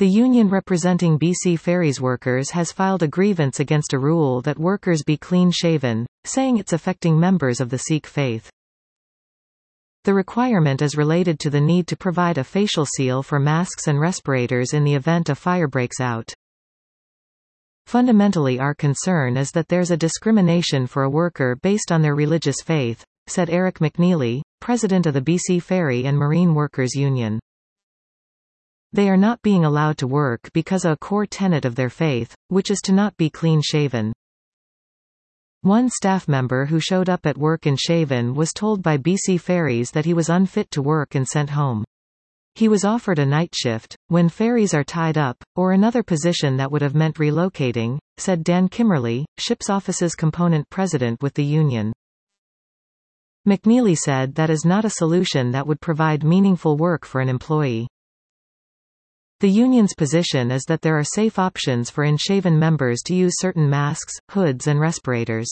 The union representing BC Ferries workers has filed a grievance against a rule that workers be clean-shaven, saying it's affecting members of the Sikh faith. The requirement is related to the need to provide a facial seal for masks and respirators in the event a fire breaks out. Fundamentally, our concern is that there's a discrimination for a worker based on their religious faith, said Eric McNeely, president of the BC Ferry and Marine Workers Union. They are not being allowed to work because of a core tenet of their faith, which is to not be clean-shaven. One staff member who showed up at work unshaven was told by BC Ferries that he was unfit to work and sent home. He was offered a night shift, when ferries are tied up, or another position that would have meant relocating, said Dan Kimmerly, Ships Office's component president with the union. McNeely said that is not a solution that would provide meaningful work for an employee. The union's position is that there are safe options for unshaven members to use certain masks, hoods and respirators.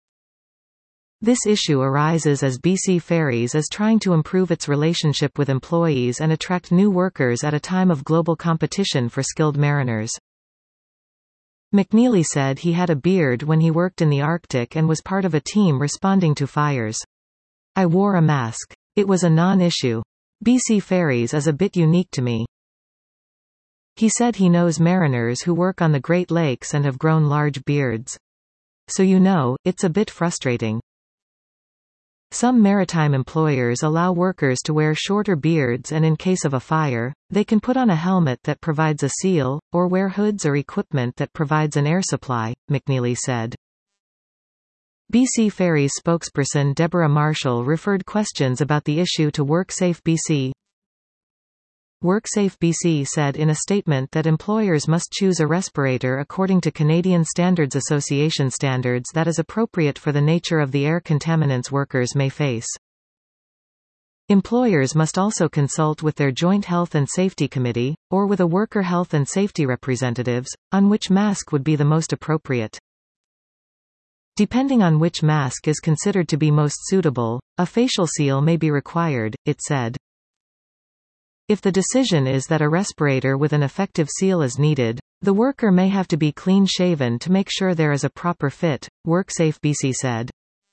This issue arises as BC Ferries is trying to improve its relationship with employees and attract new workers at a time of global competition for skilled mariners. McNeely said he had a beard when he worked in the Arctic and was part of a team responding to fires. I wore a mask. It was a non-issue. BC Ferries is a bit unique to me. He said he knows mariners who work on the Great Lakes and have grown large beards. So it's a bit frustrating. Some maritime employers allow workers to wear shorter beards and in case of a fire, they can put on a helmet that provides a seal, or wear hoods or equipment that provides an air supply, McNeely said. BC Ferries spokesperson Deborah Marshall referred questions about the issue to WorkSafe BC. WorkSafe BC said in a statement that employers must choose a respirator according to Canadian Standards Association standards that is appropriate for the nature of the air contaminants workers may face. Employers must also consult with their Joint Health and Safety Committee, or with a worker health and safety representatives, on which mask would be the most appropriate. Depending on which mask is considered to be most suitable, a facial seal may be required, it said. If the decision is that a respirator with an effective seal is needed, the worker may have to be clean-shaven to make sure there is a proper fit, WorkSafe BC said.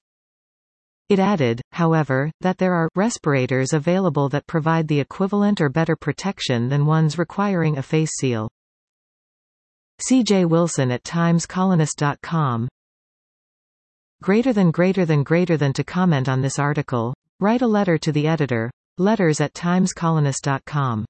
It added, however, that there are respirators available that provide the equivalent or better protection than ones requiring a face seal. C.J. Wilson at TimesColonist.com. Greater than to comment on this article, write a letter to the editor. Letters@timescolonist.com